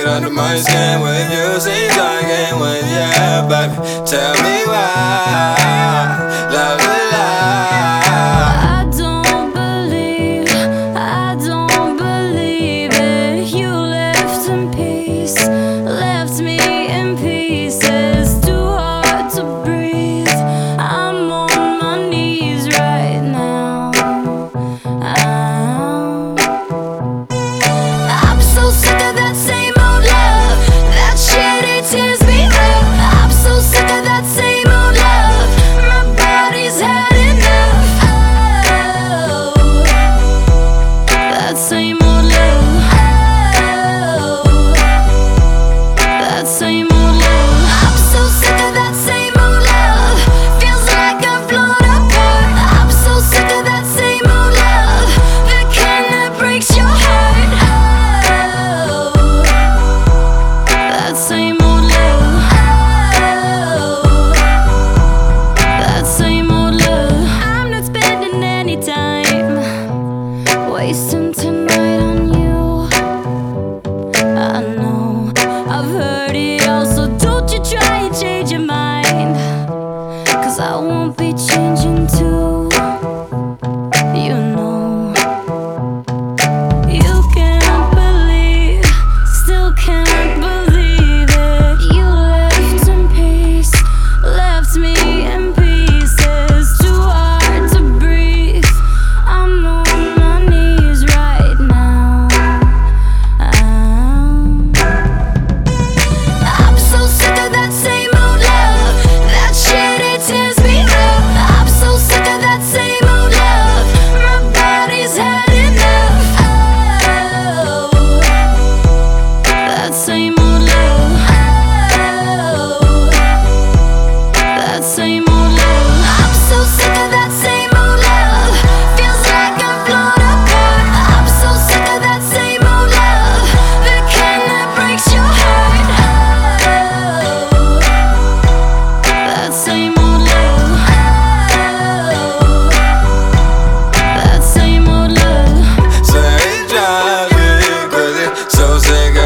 get under my skin with you. Seems like it when, yeah, baby. Tell me why love's a lie. I don't believe it. You left in peace, left me in pieces. Too hard to breathe. I'm on my knees right now. I'm so sick of that same old love. That shit, it tears me up. I'm so sick of that same old love. My body's had enough. Oh, that same old love. Oh, that same old love. I'm so sick of that same old love. Feels like I've blown apart. I'm so sick of that same old love. The kind that breaks your heart. Oh, that same old love. Oh, that same old love. I'm not spending any time wasting tonight on you. I know I've heard it all, so don't you try and change your mind, 'cause I won't be changing too. You know, you can't believe, still can't believe it. You left in peace, left me in pieces. Too hard to breathe. I'm on my knees right now. I'm so sick of that same old love. That shit, it tears me up. I'm so sick of that same old love. My body's had enough. Oh, that same old love. Oh, that same old love. I'm so sick of that same old love. Feels like I've blown apart. I'm so sick of that same old love. The kind that breaks your heart. Oh, that same old love. Oh, that same old love. Say it drives me crazy, so sick